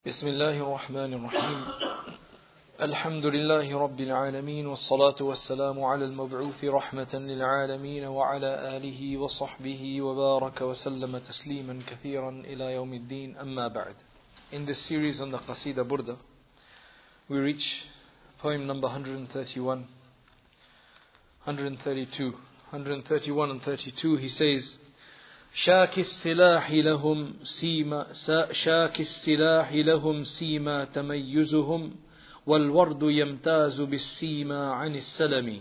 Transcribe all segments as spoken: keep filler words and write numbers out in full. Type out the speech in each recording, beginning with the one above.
بسم الله الرحمن الرحيم الحمد لله رب العالمين والصلاة والسلام على المبعوث رحمة للعالمين وعلى آله وصحبه وبارك وسلم تسليما كثيرا إلى يوم الدين أما بعد. In this series on the Qasida Burda, we reach poem number one hundred thirty-one, one hundred thirty-two, one hundred thirty-one and thirty-two. He says, شاك السلاح لهم سيما شاك السلاح لهم سيما تميزهم والورد يمتاز بالسيما عن السلم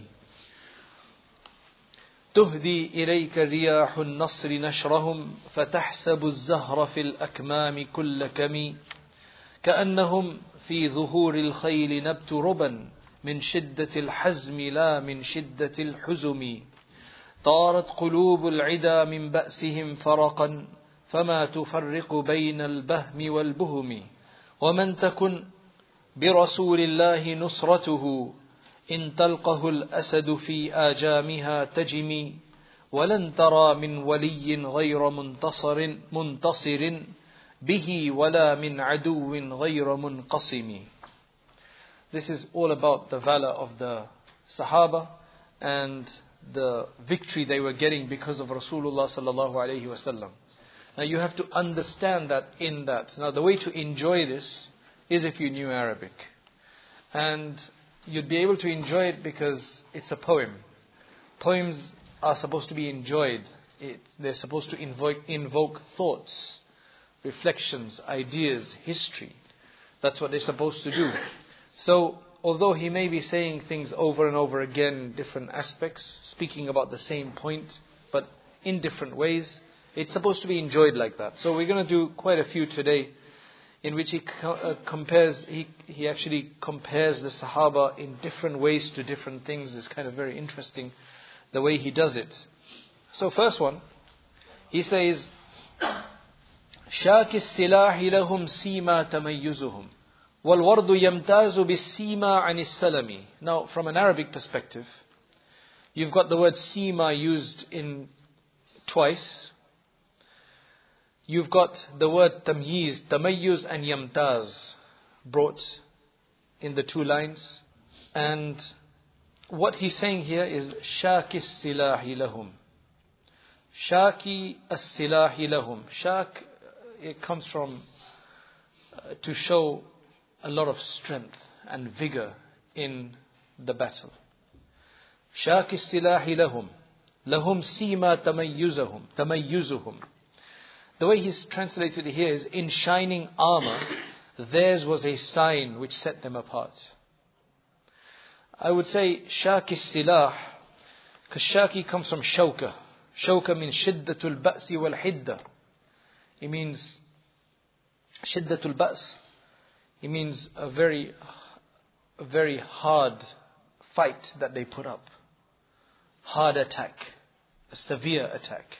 تهدي إليك رياح النصر نشرهم فتحسب الزهر في الأكمام كل كمي كأنهم في ظهور الخيل نبت ربا من شدة الحزم لا من شدة الحزم طارت قلوب العدا من بأسهم فرقا فما تفرق بين البهم والبهم ومن تكن برسول الله نصرته إن تلقه الأسد في آجامها تجمي ولن ترى من ولي غير منتصر منتصر به ولا من عدو غير منقسم. This is all about the valor of the Sahaba and the victory they were getting because of Rasulullah sallallahu alaihi wasallam. Now you have to understand that in that. Now the way to enjoy this is if you knew Arabic. And you'd be able to enjoy it because it's a poem. Poems are supposed to be enjoyed. It, they're supposed to invoke, invoke thoughts, reflections, ideas, history. That's what they're supposed to do. So although he may be saying things over and over again, different aspects, speaking about the same point, but in different ways, it's supposed to be enjoyed like that. So we're going to do quite a few today, in which he co- uh, compares, he, he actually compares the Sahaba in different ways to different things. It's kind of very interesting the way he does it. So first one, he says, شاك السلاح لهم سيما تميزهم وَالْوَرْدُ يَمْتَازُ بِالسِّيمَا عَنِ السَّلَمِ. Now, from an Arabic perspective, you've got the word sima used in twice. You've got the word tamyiz, tamayyuz and yamtaz brought in the two lines. And what he's saying here is shaki as-silahi lahum. Shaki as-silahi lahum. Shak, it comes from uh, to show a lot of strength and vigor in the battle. شاك السلاح لهم لهم سيما تميزهم تميزهم. The way he's translated it here is, in shining armor, theirs was a sign which set them apart. I would say شاك السلاح, because shaki comes from shawka. Shawka means شدة البأس والحدة. It means شدة البأس. It means a very, a very hard fight that they put up. Hard attack. A severe attack.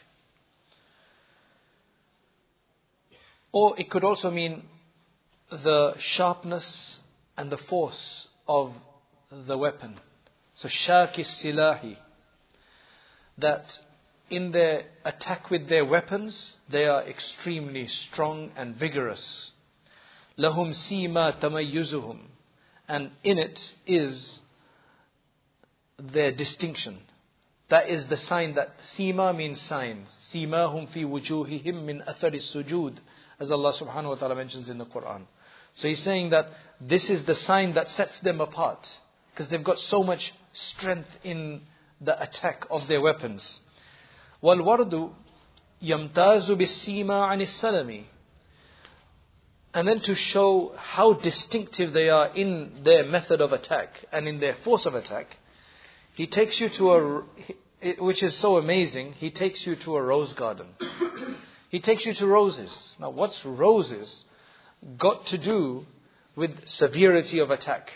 Or it could also mean the sharpness and the force of the weapon. So shaki silahi. That in their attack with their weapons, they are extremely strong and vigorous. Lahum sima tamayyuzuhum, and in it is their distinction. That is the sign. That sima means sign. Simahum fi wujuhihim min athari sujud, as Allah subhanahu wa ta'ala mentions in the Quran. So he's saying that this is the sign that sets them apart, because they've got so much strength in the attack of their weapons. Wal wardu yamtazu bis sima anis salami. And then to show how distinctive they are in their method of attack and in their force of attack, he takes you to a, which is so amazing, he takes you to a rose garden. He takes you to roses. Now what's roses got to do with severity of attack?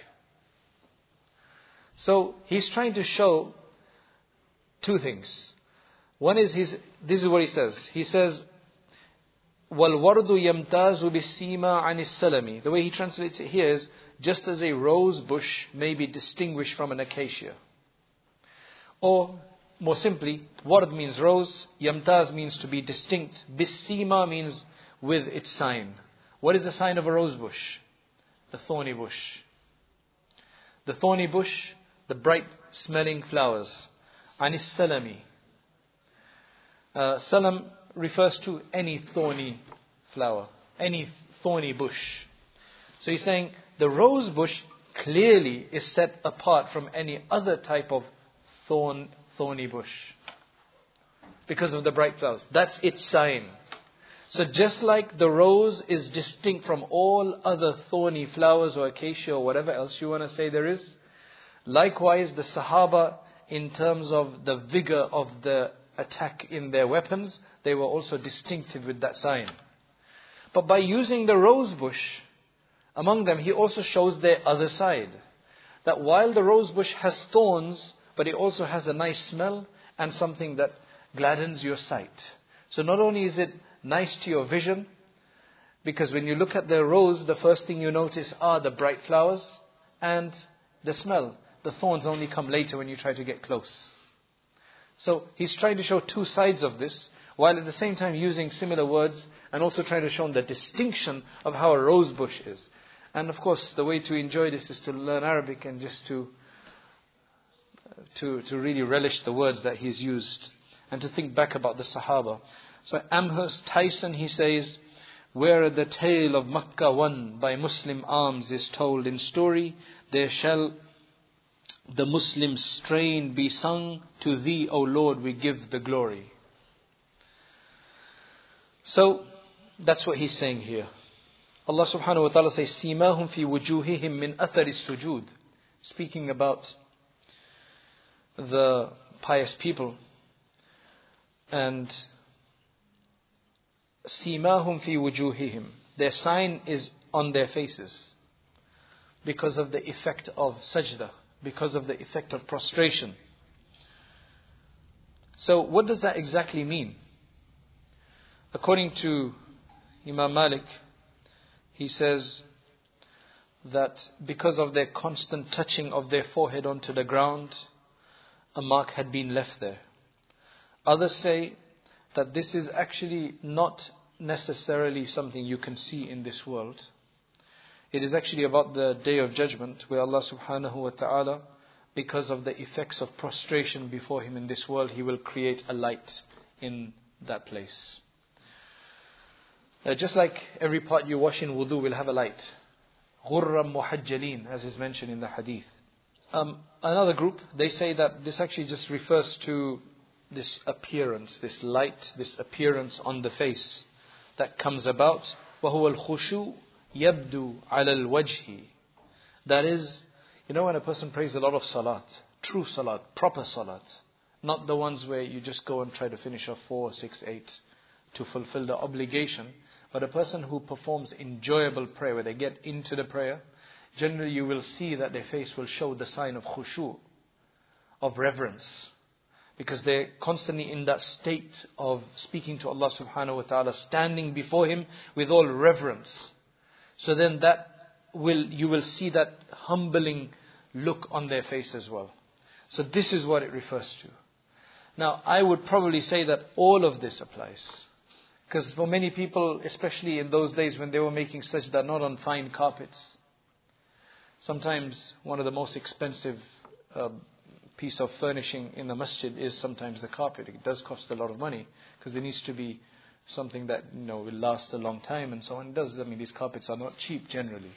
So he's trying to show two things. One is, his, this is what he says. He says, وَالْوَرْدُ يَمْتَازُ بِالسِّيمَا عَنِ السَّلَمِ. The way he translates it here is, just as a rose bush may be distinguished from an acacia. Or, more simply, ward means rose, yamtaz means to be distinct, bis-sima means with its sign, What is the sign of a rose bush? The thorny bush. The thorny bush, the bright smelling flowers. Anis salami. Uh, salam refers to any thorny flower, any thorny bush. So he's saying the rose bush clearly is set apart from any other type of thorn, thorny bush because of the bright flowers. That's its sign. So just like the rose is distinct from all other thorny flowers or acacia or whatever else you want to say there is, likewise the Sahaba, in terms of the vigor of the attack in their weapons, they were also distinctive with that sign. But by using the rose bush among them, he also shows their other side. That while the rose bush has thorns, but it also has a nice smell and something that gladdens your sight. So not only is it nice to your vision, because when you look at the rose, the first thing you notice are the bright flowers and the smell. The thorns only come later when you try to get close. So he's trying to show two sides of this, while at the same time using similar words and also trying to show the distinction of how a rose bush is. And of course, the way to enjoy this is to learn Arabic and just to to to really relish the words that he's used and to think back about the Sahaba. So Amherst Tyson, he says, where the tale of Makkah won by Muslim arms is told in story, there shall the Muslim strain be sung. To thee, O Lord, we give the glory. So that's what he's saying here. Allah subhanahu wa ta'ala says, Simahum fi wujuhihim min athari sujud. Speaking about the pious people. And Simahum fi wujuhihim. Their sign is on their faces. Because of the effect of sajda. Because of the effect of prostration. So what does that exactly mean? According to Imam Malik, he says that because of their constant touching of their forehead onto the ground, a mark had been left there. Others say that this is actually not necessarily something you can see in this world. It is actually about the Day of Judgment, where Allah subhanahu wa ta'ala, because of the effects of prostration before Him in this world, He will create a light in that place. Uh, just like every part you wash in wudu will have a light. غُرًّا مُحَجَّلِينَ, as is mentioned in the hadith. Um, another group, they say that this actually just refers to this appearance, this light, this appearance on the face that comes about. وَهُوَ الْخُشُوء يَبْدُو عَلَى الْوَجْهِ. That is, you know when a person prays a lot of salat, true salat, proper salat, not the ones where you just go and try to finish off four, six, eight to fulfill the obligation, but a person who performs enjoyable prayer, where they get into the prayer, generally you will see that their face will show the sign of khushu', of reverence. Because they're constantly in that state of speaking to Allah subhanahu wa ta'ala, standing before Him with all reverence. So then that will, you will see that humbling look on their face as well. So this is what it refers to. Now, I would probably say that all of this applies. Because for many people, especially in those days when they were making sajda not on fine carpets, sometimes one of the most expensive uh, piece of furnishing in the masjid is sometimes the carpet. It does cost a lot of money because there needs to be something that, you know, will last a long time and so on. It does. I mean, these carpets are not cheap generally.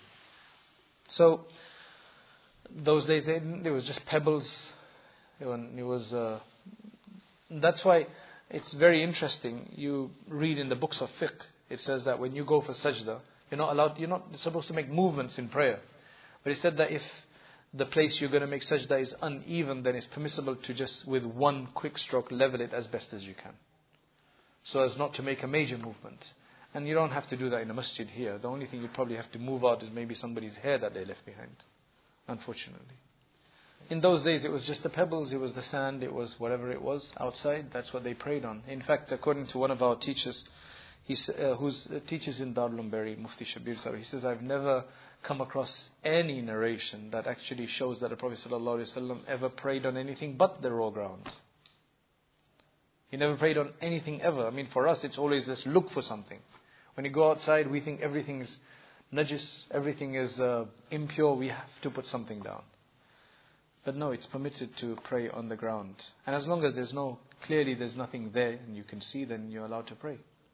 So those days they, there was just pebbles. It was. Uh, that's why it's very interesting. You read in the books of fiqh. It says that when you go for sajda, you're not allowed. You're not supposed to make movements in prayer. But it said that if the place you're going to make sajda is uneven, then it's permissible to just with one quick stroke level it as best as you can, so as not to make a major movement. And you don't have to do that in a masjid here. The only thing you probably have to move out is maybe somebody's hair that they left behind, unfortunately. In those days it was just the pebbles, it was the sand, it was whatever it was outside. That's what they prayed on. In fact, according to one of our teachers, he uh, who's uh, teaches in Darul Umbari, Mufti Shabir Sahib, he says, I've never come across any narration that actually shows that the Prophet ﷺ ever prayed on anything but the raw ground. He never prayed on anything ever. I mean, for us it's always this look for something. When you go outside, we think everything is najis, everything is uh, impure, we have to put something down. But no, it's permitted to pray on the ground. And as long as there's no, clearly there's nothing there and you can see, then you're allowed to pray.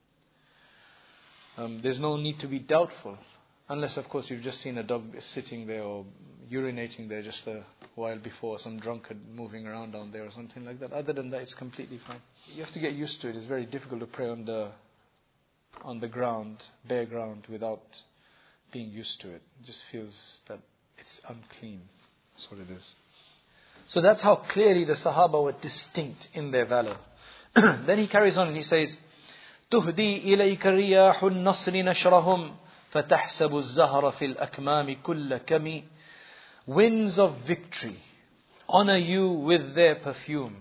Um, there's no need to be doubtful. Unless, of course, you've just seen a dog sitting there or urinating there just a while before, some drunkard moving around down there or something like that. Other than that, it's completely fine. You have to get used to it. It's very difficult to pray on the on the ground, bare ground, without being used to it. It just feels that it's unclean. That's what it is. So that's how clearly the Sahaba were distinct in their valor. Then he carries on and he says, تهدي إليك رياح النصر نشرهم فتحسب الزهر في الأكمام كل كم. Winds of victory honor you with their perfume.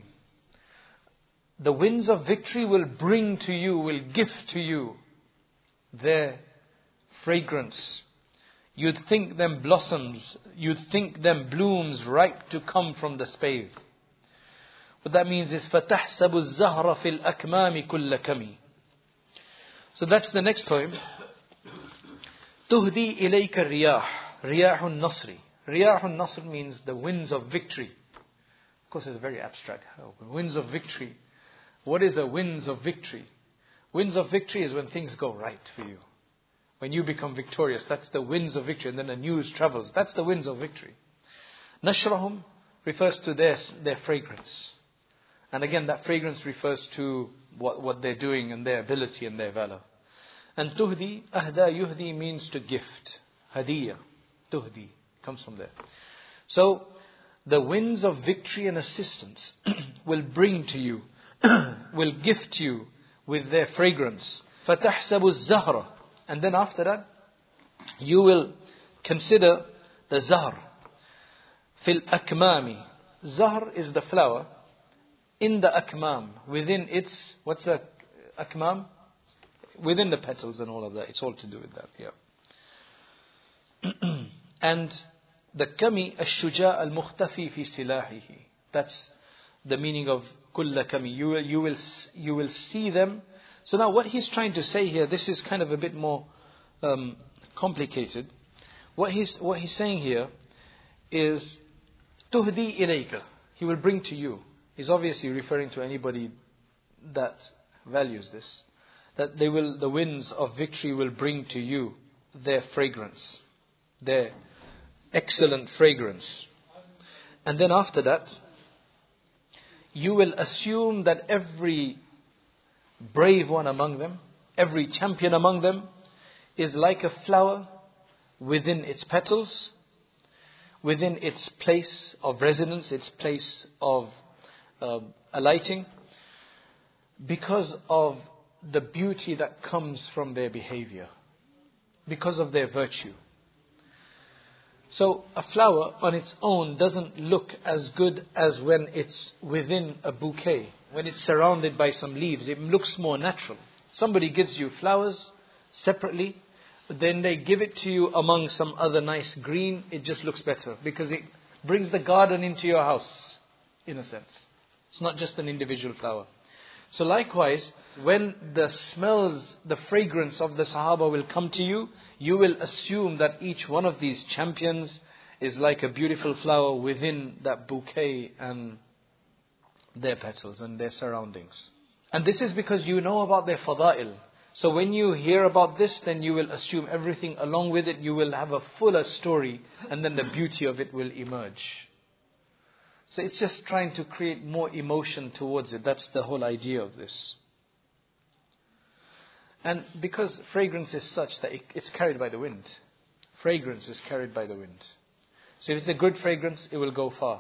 The winds of victory will bring to you, will give to you their fragrance. You'd think them blossoms, you'd think them blooms ripe to come from the spathe. What that means is فَتَحْسَبُ الزَّهْرَ فِي الْأَكْمَامِ كُلَّ كَمِ. So that's the next poem. تُهْدِي إِلَيْكَ الرِّيَاحُ رِيَاحُ النَّصْرِ. رِيَاحُ النَّصْرِ means the winds of victory. Of course it's very abstract. Winds of victory. What is a winds of victory? Winds of victory is when things go right for you. When you become victorious, that's the winds of victory. And then the news travels. That's the winds of victory. Nashrahum refers to their, their fragrance. And again, that fragrance refers to what, what they're doing and their ability and their valor. And tuhdi, ahda yuhdi means to gift. Hadiyah, tuhdi, comes from there. So, the winds of victory and assistance will bring to you, will gift you with their fragrance. فَتَحْسَبُ الزَّهْرَ. And then after that, you will consider the zahr. Fil akmami. Zahr is the flower. In the akmam, within its, what's the akmam? Within the petals and all of that. It's all to do with that, yeah. And the kami, ash-shuja' al-mukhtafi fi silahihi. That's the meaning of kulla kami. You will, you will, you will see them. So now what he's trying to say here, this is kind of a bit more um, complicated. What he's, what he's saying here is, tuhdi ilayka. He will bring to you. He's obviously referring to anybody that values this. That they will, the winds of victory will bring to you their fragrance. Their excellent fragrance. And then after that, you will assume that every brave one among them, every champion among them, is like a flower within its petals, within its place of residence, its place of uh, alighting, because of the beauty that comes from their behavior, because of their virtue. So a flower on its own doesn't look as good as when it's within a bouquet. When it's surrounded by some leaves, it looks more natural. Somebody gives you flowers separately, but then they give it to you among some other nice green, it just looks better because it brings the garden into your house, in a sense. It's not just an individual flower. So likewise, when the smells, the fragrance of the Sahaba will come to you, you will assume that each one of these champions is like a beautiful flower within that bouquet and their petals and their surroundings. And this is because you know about their fada'il. So when you hear about this, then you will assume everything along with it. You will have a fuller story, and then the beauty of it will emerge. So it's just trying to create more emotion towards it. That's the whole idea of this. And because fragrance is such that it, it's carried by the wind. Fragrance is carried by the wind. So if it's a good fragrance, it will go far.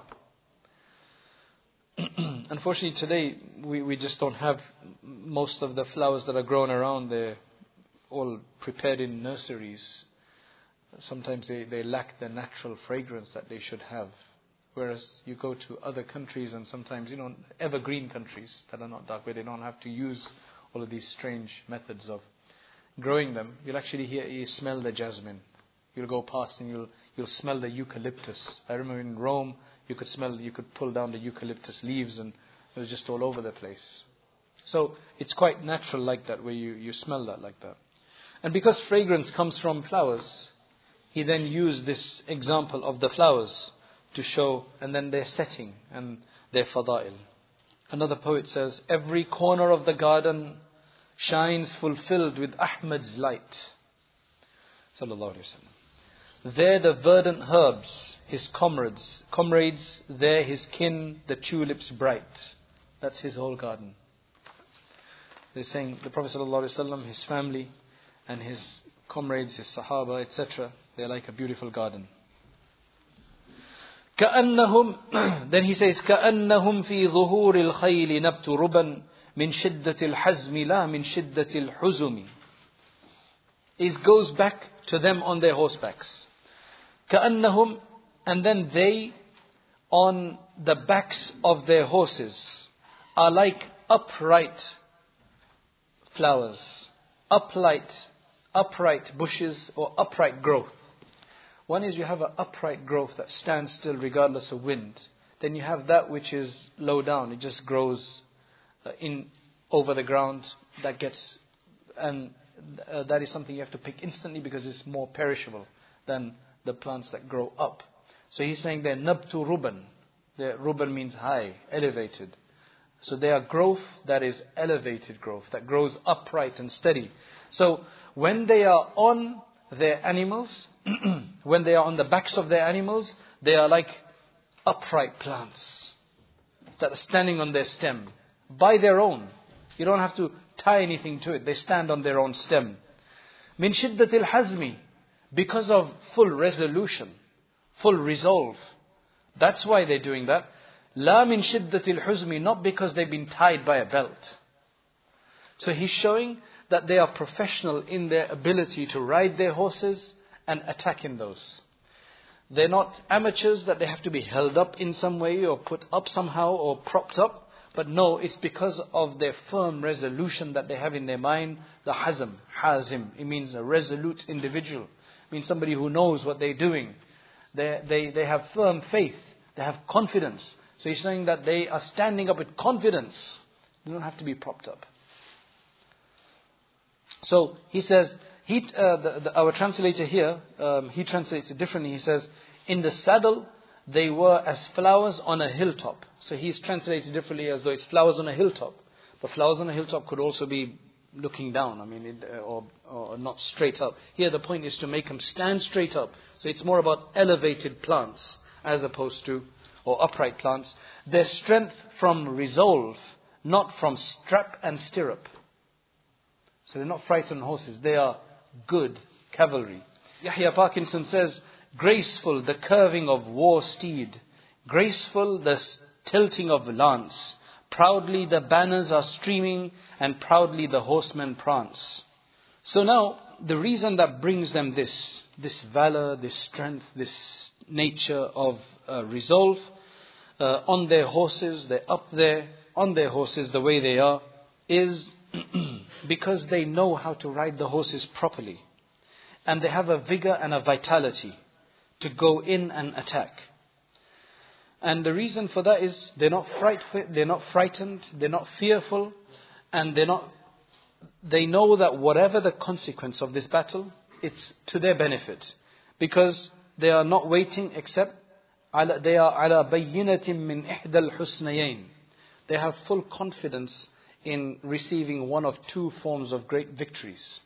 Unfortunately today, we, we just don't have most of the flowers that are grown around. They're all prepared in nurseries. Sometimes they, they lack the natural fragrance that they should have. Whereas you go to other countries and sometimes, you know, evergreen countries that are not dark, where they don't have to use all of these strange methods of growing them. You'll actually hear, you smell the jasmine. You'll go past and you'll you'll smell the eucalyptus. I remember in Rome, you could smell, you could pull down the eucalyptus leaves and it was just all over the place. So it's quite natural like that, where you, you smell that like that. And because fragrance comes from flowers, he then used this example of the flowers to show, and then their setting and their fada'il. Another poet says, every corner of the garden shines fulfilled with Ahmad's light. Sallallahu Alaihi Wasallam. There the verdant herbs, his comrades, comrades, there his kin, the tulips bright. That's his whole garden. They're saying the Prophet Sallallahu Alaihi Wasallam, his family and his comrades, his sahaba, et cetera, they're like a beautiful garden. كأنهم, then he says, كأنهم في ظهور الخيل نبت ربا من شدة الحزم لا من شدة الحزم. It goes back to them on their horsebacks. كأنهم, and then they on the backs of their horses are like upright flowers, upright, upright bushes or upright growth. One is you have an upright growth that stands still regardless of wind. Then you have that which is low down. It just grows uh, in over the ground. That gets, and uh, that is something you have to pick instantly because it's more perishable than the plants that grow up. So he's saying they're nabtu ruban. Their ruban means high, elevated. So they are growth that is elevated growth, that grows upright and steady. So when they are on their animals, when they are on the backs of their animals, they are like upright plants that are standing on their stem by their own. You don't have to tie anything to it. They stand on their own stem. Min shiddatil hazmi, because of full resolution, full resolve. That's why they're doing that. La min shiddatil huzmi, not because they've been tied by a belt. So he's showing that they are professional in their ability to ride their horses and attack in those. They're not amateurs that they have to be held up in some way or put up somehow or propped up. But no, it's because of their firm resolution that they have in their mind. The hazm, hazim, it means a resolute individual. It means somebody who knows what they're doing. They, they, they have firm faith. They have confidence. So he's saying that they are standing up with confidence. They don't have to be propped up. So he says, he, uh, the, the, our translator here, um, he translates it differently. He says, in the saddle, they were as flowers on a hilltop. So he's translated differently as though it's flowers on a hilltop. But flowers on a hilltop could also be looking down, I mean, it, or, or not straight up. Here the point is to make them stand straight up. So it's more about elevated plants as opposed to, or upright plants. Their strength from resolve, not from strap and stirrup. So they're not frightened horses. They are good cavalry. Yahya Parkinson says, graceful the curving of war steed, graceful the tilting of lance. Proudly the banners are streaming, and proudly the horsemen prance. So now, the reason that brings them this, this valor, this strength, this nature of uh, resolve, uh, on their horses, they're up there, on their horses the way they are, is because they know how to ride the horses properly. And they have a vigor and a vitality to go in and attack. And the reason for that is they're not fright, they're not frightened, they're not fearful, and they're not. They know that whatever the consequence of this battle, it's to their benefit, because they are not waiting except they are ala bayyinatin min ihdal husnayayn. They have full confidence in receiving one of two forms of great victories.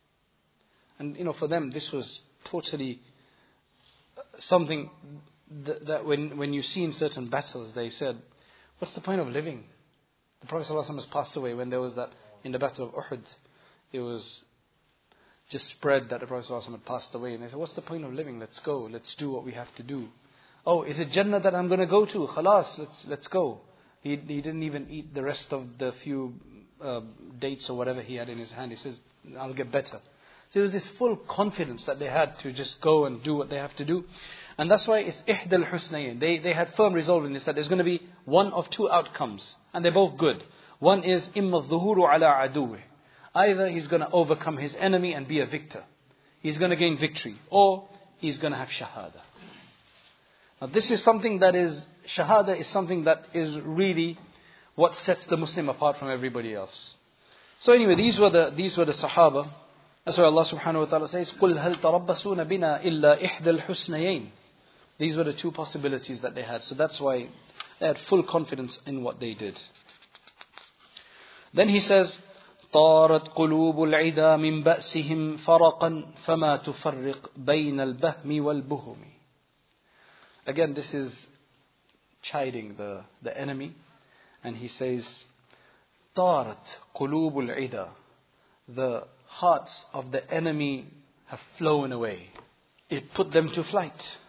And you know, for them, this was totally something that, that when, when you see in certain battles, they said, what's the point of living? The Prophet ﷺ has passed away when there was that, in the battle of Uhud, it was just spread that the Prophet ﷺ had passed away. And they said, what's the point of living? Let's go. Let's do what we have to do. Oh, is it Jannah that I'm going to go to? Khalas, let's, let's go. He, he didn't even eat the rest of the few uh, dates or whatever he had in his hand. He says, I'll get better. So there was this full confidence that they had to just go and do what they have to do. And that's why it's ihdal husnayn. They, they had firm resolve in this, that there's going to be one of two outcomes. And they're both good. One is imma dhuhuru ala aduwih. Either he's going to overcome his enemy and be a victor. He's going to gain victory. Or he's going to have shahada. Now this is something that is, shahada is something that is really what sets the Muslim apart from everybody else. So anyway, these were the, these were the Sahaba. That's why Allah subhanahu wa ta'ala says, قُلْ هَلْ تَرَبَّسُونَ بِنَا إِلَّا إِحْدَى الْحُسْنَيَيْنِ. These were the two possibilities that they had. So that's why they had full confidence in what they did. Then he says, طارت قلوب العدا من بأسهم فرقا فما تفرق بين البهم والبهم. Again, this is chiding the, the enemy. And he says, طارت قلوب العدا. The hearts of the enemy have flown away. It put them to flight.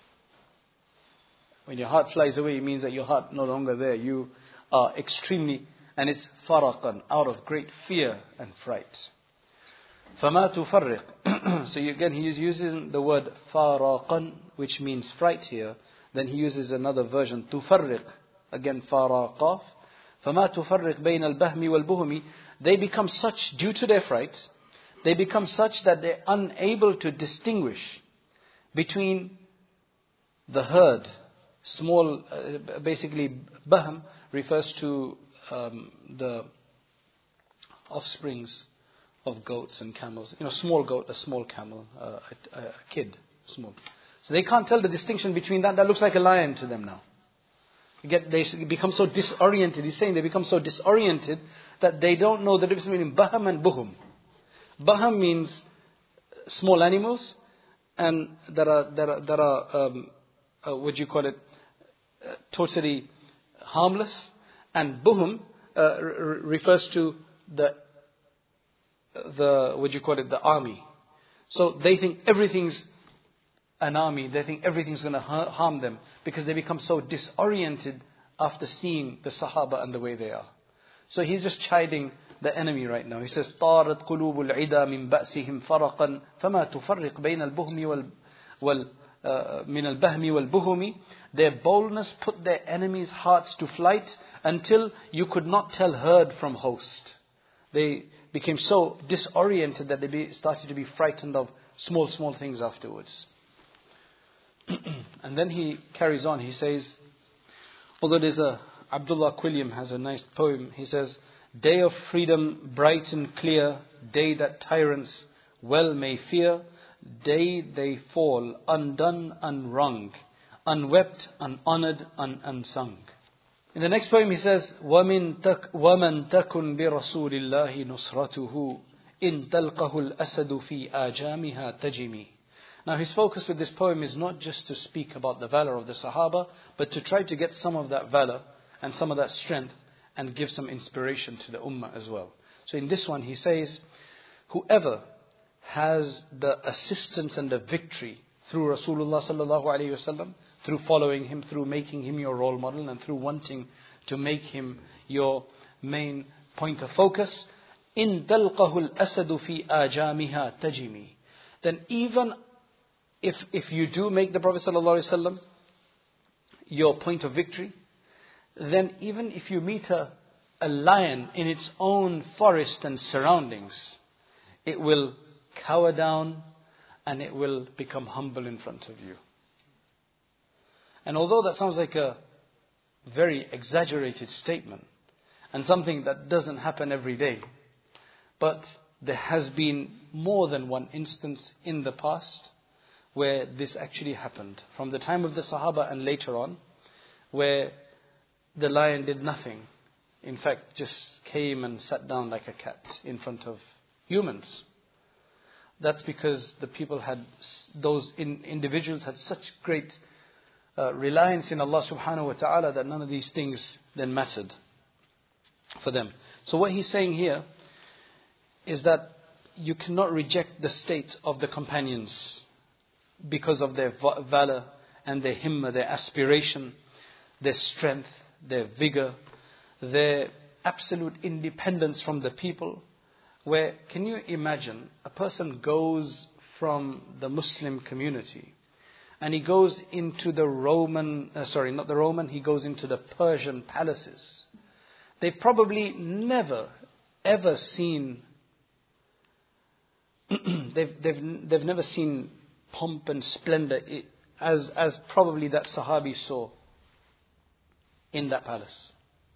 When your heart flies away, it means that your heart no longer there. You are extremely, and it's faraqan, out of great fear and fright. فَمَا تُفَرِّقْ. So again, he is using the word faraqan, which means fright here. Then he uses another version, تُفَرِّقْ. Again, faraqaf. فَمَا تُفَرِّقْ بَيْنَ الْبَهْمِ وَالْبُهُمِ. They become such, due to their fright, they become such that they're unable to distinguish between the herd. Small, uh, basically, bahm refers to um, the offsprings of goats and camels. You know, small goat, a small camel, uh, a, a kid, small. So they can't tell the distinction between that. That looks like a lion to them now. You get, they become so disoriented. He's saying they become so disoriented that they don't know the difference between bahm and buhum. Bahm means small animals, and there are there are there are um, uh, what do you call it? Uh, totally harmless, and buhum uh, r- refers to the the what do you call it? The army. So they think everything's an army. They think everything's going to ha- harm them because they become so disoriented after seeing the Sahaba and the way they are. So he's just chiding the enemy right now. He says, طارت قلوب العدا من بأسهم فرقا فما تفرق بين البهم وال وال من البهم والبهم. Their boldness put their enemies' hearts to flight until you could not tell herd from host. They became so disoriented that they be, started to be frightened of small, small things afterwards. And then he carries on. He says, although there's a, Abdullah Quilliam has a nice poem. He says, day of freedom, bright and clear, day that tyrants well may fear, day they fall, undone, unwrung, unwept, unhonored, un- unsung. In the next poem he says, وَمِن تك وَمَن تَكُنْ بِرَسُولِ اللَّهِ نُصْرَتُهُ إِن تَلْقَهُ الْأَسَدُ فِي آجَامِهَا تَجِمِي. Now his focus with this poem is not just to speak about the valor of the Sahaba, but to try to get some of that valor and some of that strength and give some inspiration to the Ummah as well. So in this one he says, whoever has the assistance and the victory through Rasulullah sallallahu alaihi wasallam, through following him, through making him your role model, and through wanting to make him your main point of focus, in talqahu al-asadu fi ajamiha tajimi. Then even if if you do make the Prophet sallallahu alaihi wasallam your point of victory, then even if you meet a, a lion in its own forest and surroundings, it will cower down and it will become humble in front of you. And although that sounds like a very exaggerated statement and something that doesn't happen every day, but there has been more than one instance in the past where this actually happened. From the time of the Sahaba and later on, where the lion did nothing. In fact, just came and sat down like a cat in front of humans. That's because the people had, those in, individuals had such great uh, reliance in Allah subhanahu wa ta'ala that none of these things then mattered for them. So what he's saying here is that you cannot reject the state of the companions because of their valor and their himmah, their aspiration, their strength, their vigor, their absolute independence from the people. Where, can you imagine, a person goes from the Muslim community and he goes into the Roman, uh, sorry, not the Roman, he goes into the Persian palaces. They've probably never, ever seen, they've, they've, they've never seen pomp and splendor as, as probably that Sahabi saw in that palace,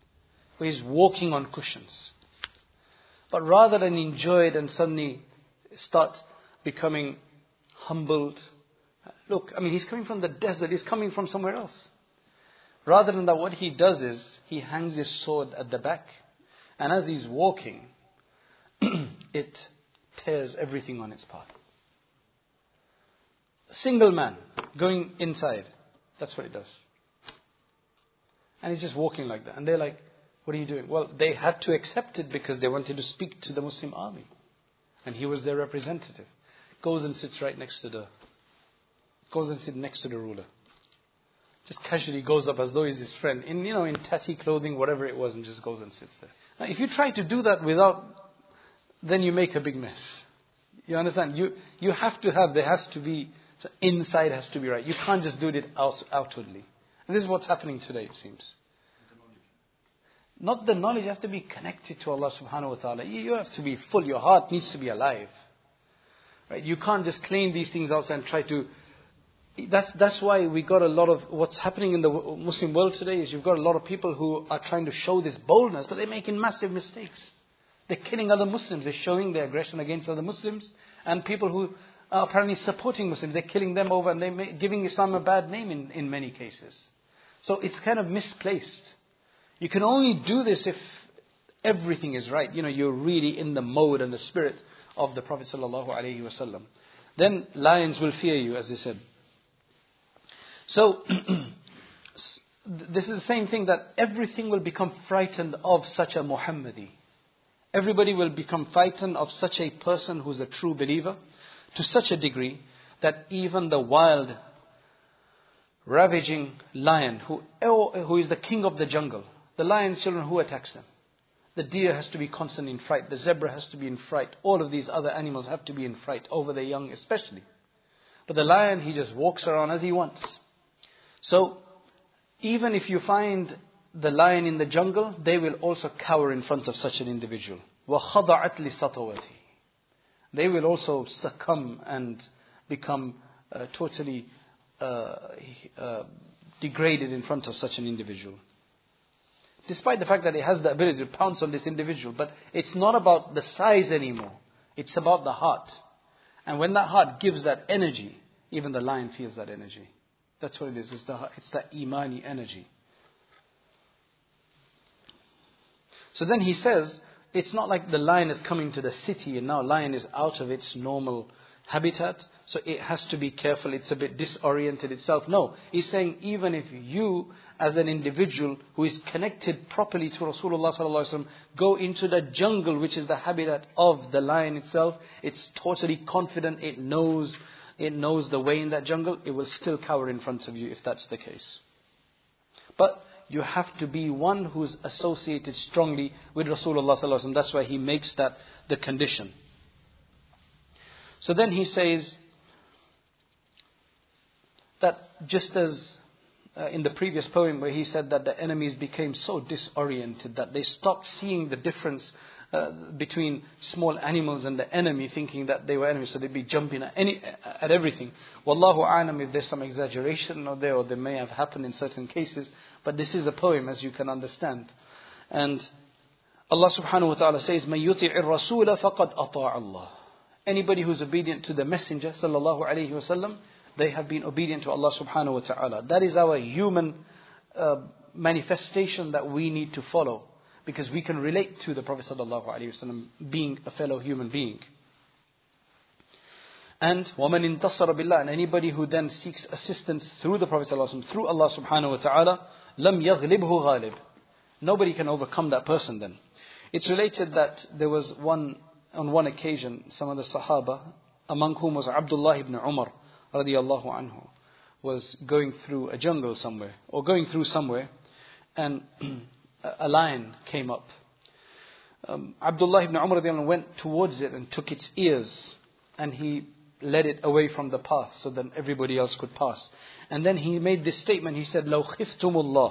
where he's walking on cushions. But rather than enjoy it and suddenly start becoming humbled. Look, I mean, he's coming from the desert, he's coming from somewhere else. Rather than that, what he does is, he hangs his sword at the back. And as he's walking, it tears everything on its path. A single man going inside, that's what it does. And he's just walking like that. And they're like, what are you doing? Well, they had to accept it because they wanted to speak to the Muslim army. And he was their representative. Goes and sits right next to the, goes and sits next to the ruler. Just casually goes up as though he's his friend. In, you know, in tatty clothing, whatever it was, and just goes and sits there. Now, if you try to do that without, then you make a big mess. You understand? You, you have to have, there has to be, so inside has to be right. You can't just do it out, outwardly. And this is what's happening today, it seems. Not the knowledge, you have to be connected to Allah subhanahu wa ta'ala. You have to be full, your heart needs to be alive. Right? You can't just claim these things outside and try to... That's that's why we got a lot of... What's happening in the Muslim world today is you've got a lot of people who are trying to show this boldness, but they're making massive mistakes. They're killing other Muslims, they're showing their aggression against other Muslims, and people who are apparently supporting Muslims, they're killing them over, and they're giving Islam a bad name in, in many cases. So it's kind of misplaced. You can only do this if everything is right. You know, you're really in the mode and the spirit of the Prophet sallallahu alaihi wasallam. Then lions will fear you, as they said. So, this is the same thing, that everything will become frightened of such a Muhammadi. Everybody will become frightened of such a person who's a true believer, to such a degree that even the wild, ravaging lion, who, who is the king of the jungle, the lion's children, who attacks them? The deer has to be constantly in fright. The zebra has to be in fright. All of these other animals have to be in fright, over their young especially. But the lion, he just walks around as he wants. So, even if you find the lion in the jungle, they will also cower in front of such an individual. وَخَضَعَتْ لِسَطَوَتِهِ. They will also succumb and become uh, totally uh, uh, degraded in front of such an individual. Despite the fact that it has the ability to pounce on this individual. But it's not about the size anymore. It's about the heart. And when that heart gives that energy, even the lion feels that energy. That's what it is. It's the, it's that imani energy. So then he says, it's not like the lion is coming to the city and now lion is out of its normal habitat. So it has to be careful. It's a bit disoriented itself. No, he's saying even if you as an individual who is connected properly to Rasulullah sallallahu alaihi wasallam go into the jungle, which is the habitat of the lion itself, it's totally confident, it knows, it knows the way in that jungle, it will still cower in front of you if that's the case. But you have to be one who's associated strongly with Rasulullah sallallahu alaihi wasallam. That's why he makes that the condition. So then he says that just as uh, in the previous poem where he said that the enemies became so disoriented that they stopped seeing the difference uh, between small animals and the enemy, thinking that they were enemies, so they'd be jumping at any at everything. Wallahu a'lam if there's some exaggeration or there, or there may have happened in certain cases, but this is a poem, as you can understand. And Allah subhanahu wa ta'ala says, مَن يُطِعِ الرَّسُولَ فَقَدْ أَطَاعَ اللَّهِ. Anybody who's obedient to the Messenger sallallahu alaihi wasallam, they have been obedient to Allah subhanahu wa ta'ala. That is our human uh, manifestation that we need to follow, because we can relate to the Prophet sallallahu alaihi wasallam being a fellow human being. And وَمَنْ انتصر بالله, and anybody who then seeks assistance through the Prophet sallallahu alaihi wasallam, through Allah subhanahu wa ta'ala, لَمْ يَغْلِبْهُ غَالِبْ. Nobody can overcome that person then. It's related that there was one, on one occasion, some of the Sahaba, among whom was Abdullah ibn Umar radiyallahu anhu, was going through a jungle somewhere, or going through somewhere, and a lion came up. Um, Abdullah ibn Umar radiyallahu anhu went towards it and took its ears, and he led it away from the path so that everybody else could pass. And then he made this statement, he said, لَوْ خِفْتُمُ اللَّهِ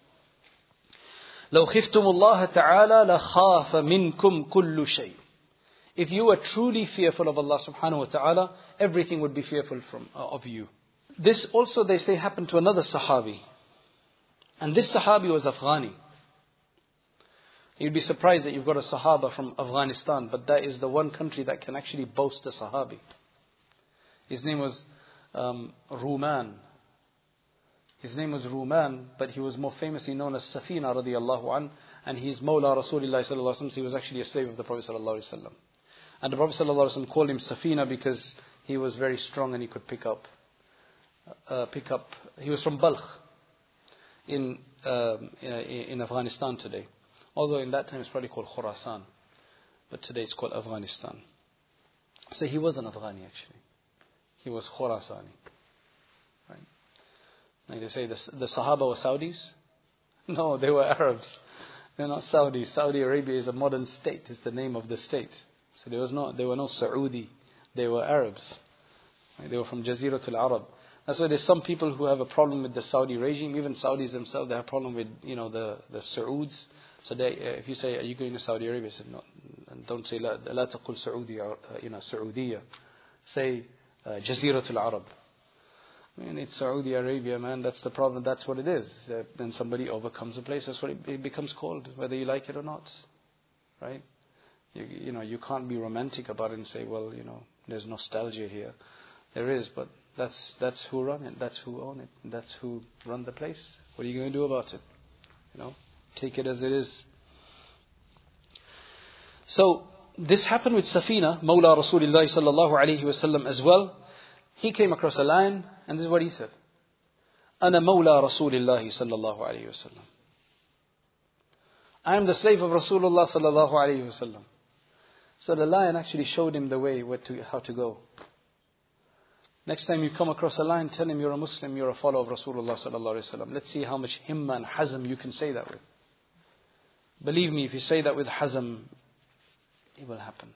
لَوْ خِفْتُمُ اللَّهَ تَعَالَى لَخَافَ مِنْكُمْ كُلُّ شَيْءٍ. If you were truly fearful of Allah subhanahu wa ta'ala, everything would be fearful from uh, of you. This also, they say, happened to another Sahabi. And this Sahabi was Afghani. You'd be surprised that you've got a Sahaba from Afghanistan, but that is the one country that can actually boast a Sahabi. His name was um, Ruman. His name was Ruman, but he was more famously known as Safina radiallahu an, and he's Mawla Rasulullah sallallahu alaihi wasallam. He was actually a slave of the Prophet sallallahu alaihi wasallam. And the Prophet sallallahu alaihi wasallam called him Safina because he was very strong and he could pick up, uh, pick up. He was from Balkh in uh, in Afghanistan today. Although in that time it's probably called Khurasan, but today it's called Afghanistan. So he wasn't Afghani actually. He was Khurasani. Right? Like they say, the, the Sahaba were Saudis? No, they were Arabs. They're not Saudis. Saudi Arabia is a modern state. It's the name of the state. So there was no, there were no Saudi. They were Arabs. Right? They were from Jaziratul Arab. That's why there's some people who have a problem with the Saudi regime. Even Saudis themselves, they have a problem with, you know, the, the Sauds. So they, uh, if you say, are you going to Saudi Arabia? Say, no, don't say, لا, لا تقل سعودية, or, uh, you know, Saudiya. Say, uh, Jaziratul Arab. I mean, it's Saudi Arabia, man. That's the problem. That's what it is. Uh, then somebody overcomes a place. That's what it, it becomes called, whether you like it or not. Right? You, you know, you can't be romantic about it and say, well, you know, there's nostalgia here. There is, but that's that's who run it. That's who own it. That's who run the place. What are you going to do about it? You know, take it as it is. So this happened with Safina, Mawla Rasulullah sallallahu alayhi wasallam as well. He came across a lion, and this is what he said: "Ana Mawla Rasulullah sallallahu alayhi wasallam." I am the slave of Rasulullah sallallahu alayhi wasallam. So the lion actually showed him the way where to, how to go. Next time you come across a lion, tell him you're a Muslim, you're a follower of Rasulullah sallallahu alayhi wasallam. Let's see how much himma and hazm you can say that with. Believe me, if you say that with hazm, it will happen.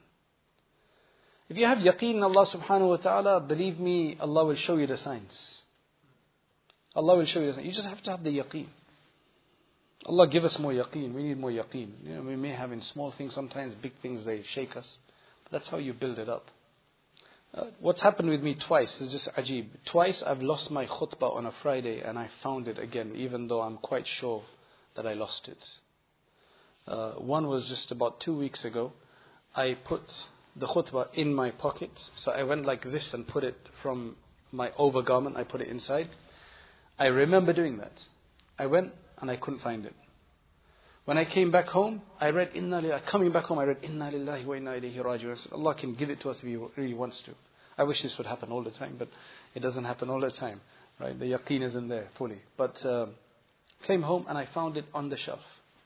If you have yaqeen in Allah subhanahu wa ta'ala, believe me, Allah will show you the signs. Allah will show you the signs. You just have to have the yaqeen. Allah give us more yaqeen. We need more yaqeen. You know, we may have in small things, sometimes big things, they shake us. But that's how you build it up. Uh, what's happened with me twice is just ajib. Twice I've lost my khutbah on a Friday and I found it again, even though I'm quite sure that I lost it. Uh, one was just about two weeks ago. I put the khutbah in my pocket. So I went like this and put it from my overgarment. I put it inside. I remember doing that. I went and I couldn't find it. When I came back home, I read Inna Lillahi. Coming back home, I read Inna Lillahi wa Inna Ilayhi Raji'un. Allah can give it to us if He really wants to. I wish this would happen all the time, but it doesn't happen all the time, right? The yaqeen isn't there fully. But uh, came home and I found it on the shelf.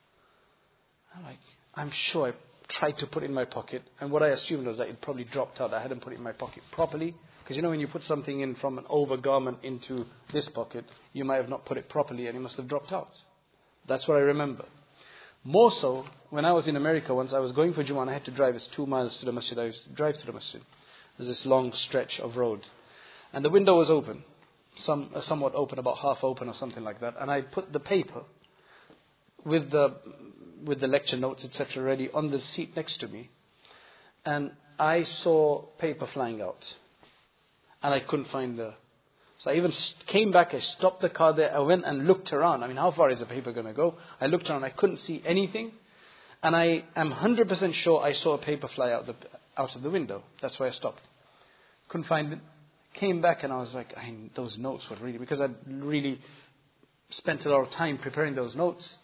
I'm like, I'm sure I tried to put it in my pocket, and what I assumed was that it probably dropped out. I hadn't put it in my pocket properly, because you know when you put something in from an overgarment into this pocket, you might have not put it properly, and it must have dropped out. That's what I remember. More so, when I was in America once, I was going for Jummah and I had to drive. It's two miles to the masjid. I used to drive to the masjid. There's this long stretch of road. And the window was open. Some, uh, somewhat open, about half open or something like that. And I put the paper with the, with the lecture notes, et cetera ready on the seat next to me. And I saw paper flying out. And I couldn't find the... So I even came back, I stopped the car there, I went and looked around. I mean, how far is the paper going to go? I looked around, I couldn't see anything. And I am one hundred percent sure I saw a paper fly out, the, out of the window. That's why I stopped. Couldn't find it. Came back and I was like, I, those notes were really... Because I'd really spent a lot of time preparing those notes.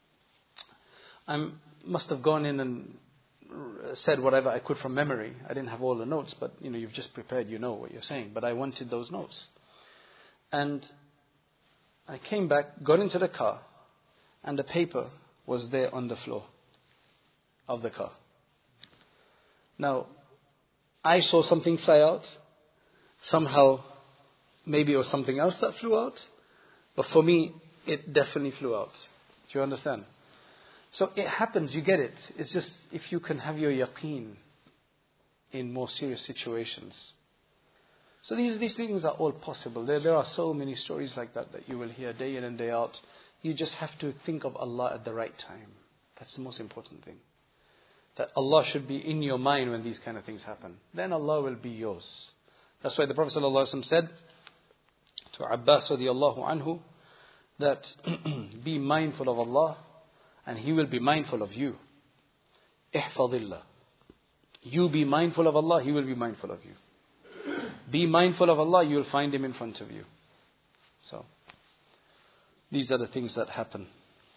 I must have gone in and said whatever I could from memory. I didn't have all the notes, but you know, you've just prepared, you know what you're saying. But I wanted those notes. And I came back, got into the car, and the paper was there on the floor of the car. Now, I saw something fly out. Somehow, maybe it was something else that flew out. But for me, it definitely flew out. Do you understand? So it happens, you get it. It's just if you can have your yaqeen in more serious situations. So these these things are all possible. There there are so many stories like that that you will hear day in and day out. You just have to think of Allah at the right time. That's the most important thing. That Allah should be in your mind when these kind of things happen. Then Allah will be yours. That's why the Prophet ﷺ said to Abbas radiallahu anhu that be mindful of Allah and he will be mindful of you. Ihfadillah. You be mindful of Allah, he will be mindful of you. Be mindful of Allah, you will find him in front of you. So, these are the things that happen.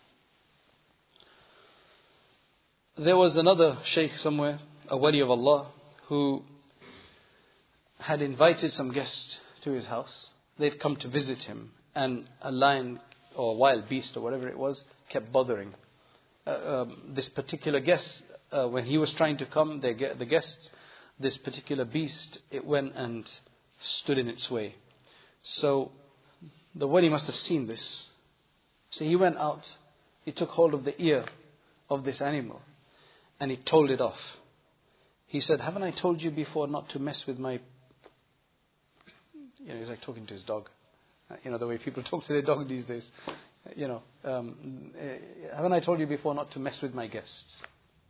There was another Shaykh somewhere, a wali of Allah, who had invited some guests to his house. They'd come to visit him, and a lion or a wild beast or whatever it was kept bothering uh, um, this particular guest. Uh, when he was trying to come, they get the guests, this particular beast, it went and stood in its way. So the wali must have seen this. So he went out, he took hold of the ear of this animal, and he told it off. He said, haven't I told you before not to mess with my... You know, he's like talking to his dog. You know, the way people talk to their dog these days. You know, um, haven't I told you before not to mess with my guests?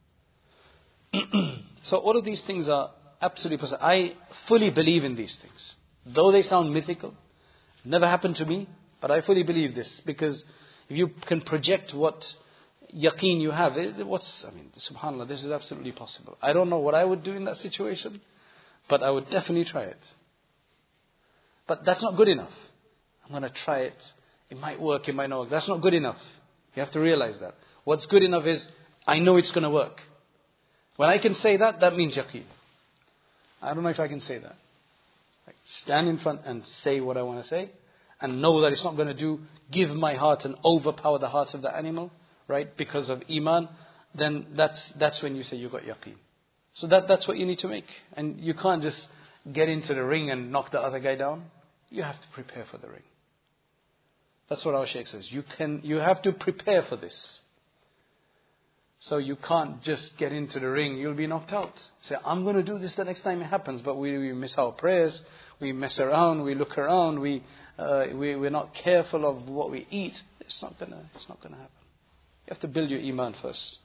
So all of these things are absolutely possible. I fully believe in these things. Though they sound mythical, never happened to me, but I fully believe this. Because if you can project what yaqeen you have, it, what's, I mean, subhanAllah, this is absolutely possible. I don't know what I would do in that situation, but I would definitely try it. But that's not good enough. I'm going to try it. It might work, it might not work. That's not good enough. You have to realize that. What's good enough is, I know it's going to work. When I can say that, that means yaqeen. I don't know if I can say that. Like stand in front and say what I want to say, and know that it's not going to do, give my heart and overpower the heart of the animal, right, because of iman, then that's that's when you say you got yaqeen. So that that's what you need to make. And you can't just get into the ring and knock the other guy down. You have to prepare for the ring. That's what our Shaykh says. You can, you have to prepare for this. So you can't just get into the ring, you'll be knocked out. Say, I'm going to do this the next time it happens, but we, we miss our prayers, we mess around, we look around, we, uh, we, we're not careful of what we eat. It's not going to, it's not going to happen. You have to build your iman first.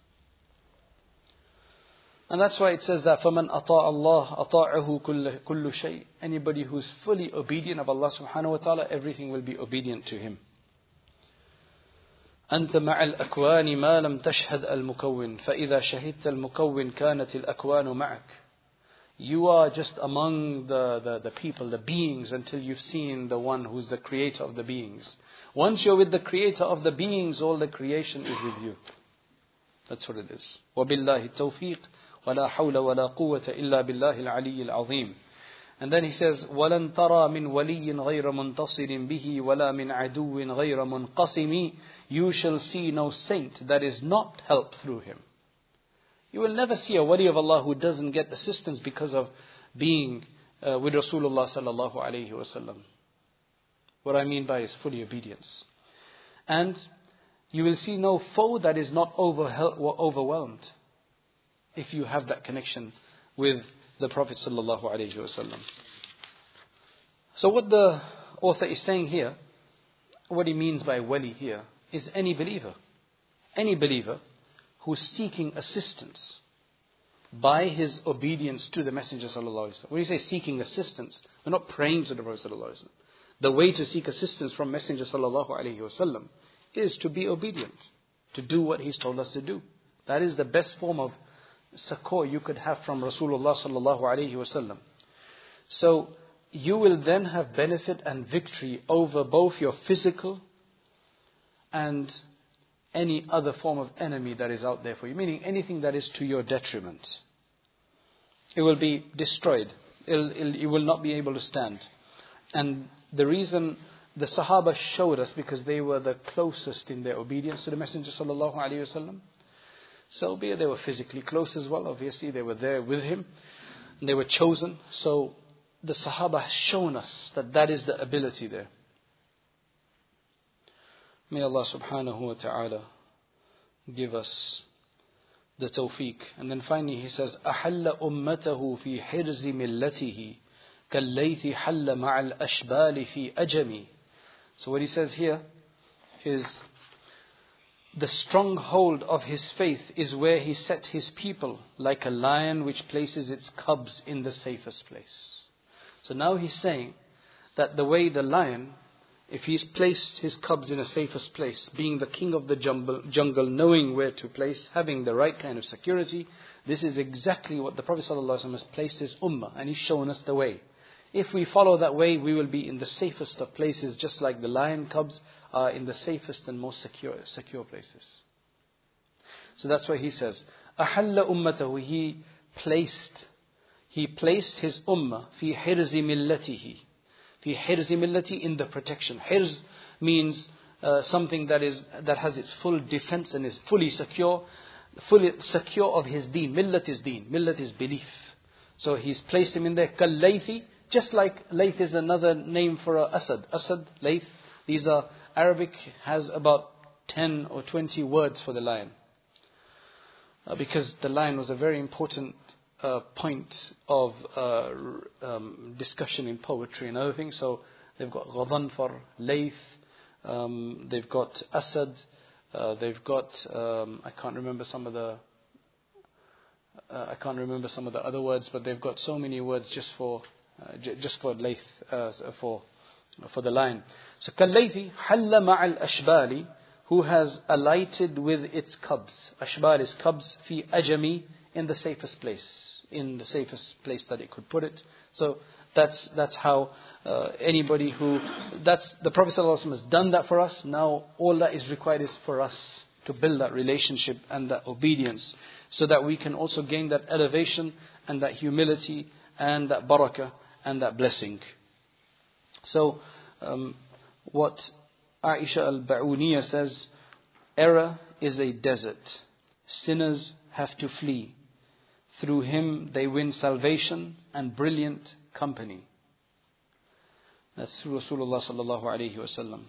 And that's why it says that فَمَنْ أَطَاعَ اللَّهَ أَطَاعَهُ كُلُّ شَيْءٍ. Anybody who's fully obedient of Allah subhanahu wa ta'ala, everything will be obedient to him. أنت مع الأكوان ما لم تشهد المكون فإذا شهدت المكون كانت الأكوان معك. You are just among the, the, the people, the beings, until you've seen the one who's the creator of the beings. Once you're with the creator of the beings, all the creation is with you. That's what it is. وَبِاللَّهِ التَّوْفِيقِ وَلَا حَوْلَ وَلَا قُوَّةَ إِلَّا بِاللَّهِ الْعَلِيِّ الْعَظِيمِ. And then he says, وَلَنْ تَرَى مِنْ وَلِيٍّ غَيْرَ مُنْتَصِرٍ بِهِ وَلَا مِنْ عَدُوٍ غَيْرَ مُنْقَسِمِ. You shall see no saint that is not helped through him. You will never see a wali of Allah who doesn't get assistance because of being uh, with Rasulullah sallallahu alayhi wa sallam. What I mean by is fully obedience. And you will see no foe that is not over, overwhelmed if you have that connection with the Prophet sallallahu alayhi wa sallam. So what the author is saying here, what he means by wali here, is any believer. Any believer who's seeking assistance by his obedience to the Messenger sallallahu alayhi wa sallam. When you say seeking assistance, we're not praying to the Prophet sallallahu alayhi wa sallam. The way to seek assistance from Messenger sallallahu alayhi wa sallam is to be obedient, to do what he's told us to do. That is the best form of succor you could have from Rasulullah sallallahu alayhi wa sallam. So you will then have benefit and victory over both your physical and any other form of enemy that is out there for you. Meaning anything that is to your detriment. It will be destroyed. It'll, it'll, you will not be able to stand. And the reason the Sahaba showed us, because they were the closest in their obedience to the Messenger sallallahu alayhi wa sallam. So be it they were physically close as well. Obviously they were there with him. And they were chosen. So the Sahaba has shown us that that is the ability there. May Allah subhanahu wa ta'ala give us the tawfiq. And then finally he says, أَحَلَّ أُمَّتَهُ فِي حِرْزِ مِلَّتِهِ كَاللَّيْثِ حَلَّ مَعَ الْأَشْبَالِ فِي أَجَمِ. So what he says here is, the stronghold of his faith is where he set his people, like a lion which places its cubs in the safest place. So now he's saying that the way the lion if he's placed his cubs in a safest place, being the king of the jungle, jungle, knowing where to place, having the right kind of security, this is exactly what the Prophet ﷺ has placed his ummah, and he's shown us the way. If we follow that way, we will be in the safest of places, just like the lion cubs are in the safest and most secure, secure places. So that's why he says, أَحَلَّ أُمَّتَهُ, he placed, he placed his ummah fi hirzi millatihi. Fi hirzi millati, in the protection. Hirz means uh, something that is that has its full defense and is fully secure, fully secure of his deen. Millat is deen. Millat is belief. So he's placed him in there. Kal-laythi, just like Layth is another name for a Asad. Asad, Layth, these are Arabic, has about ten or twenty words for the lion. Uh, because the lion was a very important uh, point of uh, um, discussion in poetry and other things. So they've got Ghadhanfar, Layth, um, they've got Asad, uh, they've got, um, I can't remember some of the, uh, I can't remember some of the other words, but they've got so many words just for, uh, j- just for Layth, uh, for, for the lion. So Kallaythi, Halla ma'al ashbali, who has alighted with its cubs. Ashbal is cubs, fi ajami, in the safest place, in the safest place that it could put it. So that's that's how uh, anybody who, that's the Prophet ﷺ has done that for us. Now all that is required is for us to build that relationship and that obedience, so that we can also gain that elevation and that humility and that barakah and that blessing. So um, what Aisha al-Ba'uniyah says, error is a desert. Sinners have to flee. Through him they win salvation and brilliant company. That's through Rasulullah sallallahu alayhi wa sallam.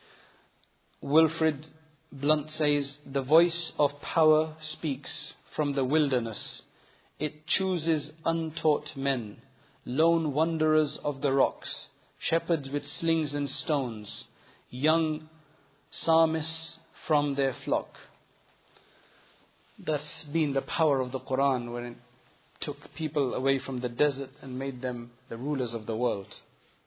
Wilfrid Blunt says, the voice of power speaks from the wilderness. It chooses untaught men, lone wanderers of the rocks, shepherds with slings and stones, young psalmists from their flock. That's been the power of the Quran, when it took people away from the desert and made them the rulers of the world.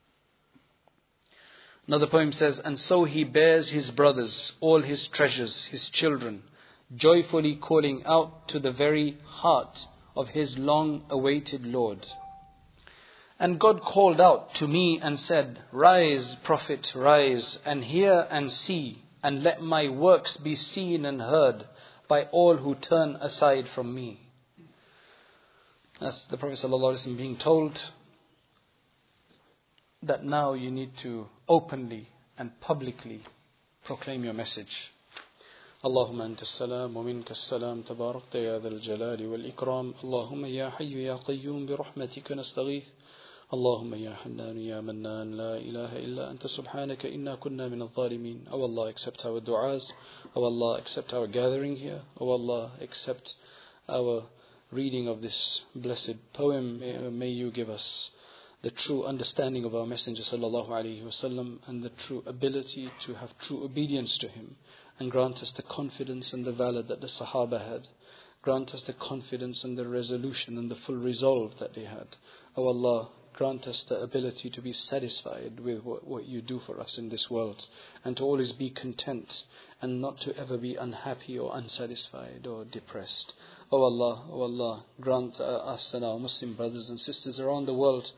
Another poem says, and so he bears his brothers, all his treasures, his children, joyfully calling out to the very heart of his long-awaited Lord. And God called out to me and said, rise, Prophet, rise, and hear and see, and let my works be seen and heard by all who turn aside from me. That's the Prophet ﷺ being told that now you need to openly and publicly proclaim your message. اللهم أنت السلام ومنك السلام تباركت يا ذا الجلال والإكرام اللهم يا حي يا قيوم برحمتك نستغيث اللهم يا حنان يا منان لا إله إلا أنت سبحانك إنا كنا من الظالمين. Oh Allah, accept our du'as. Oh Allah, accept our gathering here. Oh Allah, accept our reading of this blessed poem. May you give us the true understanding of our Messenger sallallahu alaihi wasallam and the true ability to have true obedience to him, and grant us the confidence and the valor that the Sahaba had. Grant us the confidence and the resolution and the full resolve that they had. O Allah, grant us the ability to be satisfied with what, what you do for us in this world, and to always be content and not to ever be unhappy or unsatisfied or depressed. O Allah, O Allah, grant uh, us and our Muslim brothers and sisters around the world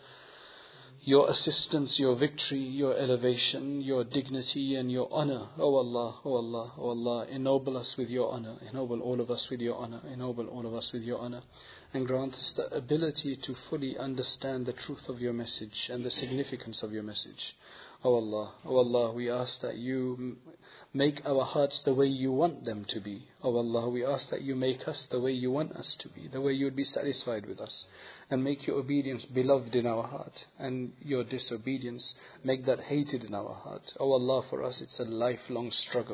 your assistance, your victory, your elevation, your dignity and your honor. O Allah, O Allah, O Allah, ennoble us with your honor. Ennoble all of us with your honor. Ennoble all of us with your honor. And grant us the ability to fully understand the truth of your message and the significance of your message. O Allah, O Allah, we ask that you make our hearts the way you want them to be. O Allah, we ask that you make us the way you want us to be, the way you would be satisfied with us. And make your obedience beloved in our heart, and your disobedience, make that hated in our heart. O Allah, for us it's a lifelong struggle.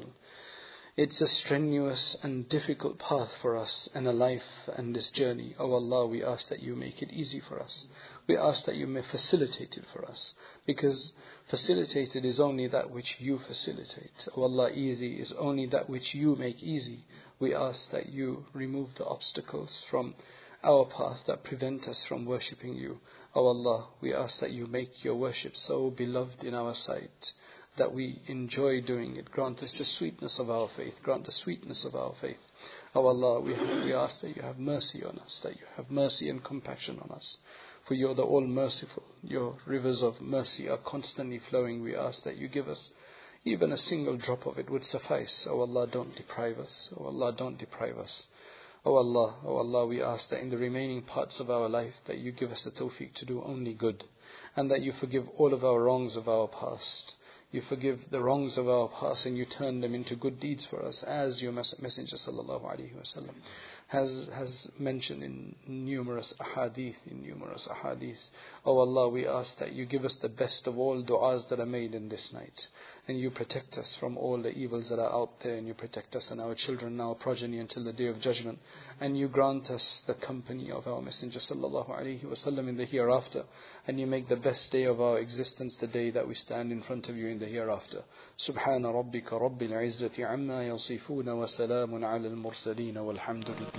It's a strenuous and difficult path for us, and a life and this journey. O Allah, we ask that you make it easy for us. We ask that you may facilitate it for us, because facilitated is only that which you facilitate. O Allah, easy is only that which you make easy. We ask that you remove the obstacles from our path that prevent us from worshipping you. O Allah, we ask that you make your worship so beloved in our sight, that we enjoy doing it. Grant us the sweetness of our faith. Grant the sweetness of our faith. O Allah, we, we ask that you have mercy on us, that you have mercy and compassion on us. For you are the all-merciful. Your rivers of mercy are constantly flowing. We ask that you give us even a single drop of it would suffice. O Allah, don't deprive us. O Allah, don't deprive us. O Allah, O Allah, we ask that in the remaining parts of our life that you give us the tawfiq to do only good, and that you forgive all of our wrongs of our past. You forgive the wrongs of our past and you turn them into good deeds for us, as your Messenger sallallahu alaihi wasallam has has mentioned in numerous ahadith, in numerous ahadith. O Allah, we ask that you give us the best of all du'as that are made in this night, and you protect us from all the evils that are out there, and you protect us and our children and our progeny until the day of judgment, and you grant us the company of our Messenger sallallahu alaihi wasallam in the hereafter, and you make the best day of our existence the day that we stand in front of you in the hereafter. Subhana rabbika rabbil izzati amma yasifuna wa salamun ala al-mursaleen walhamdulillah.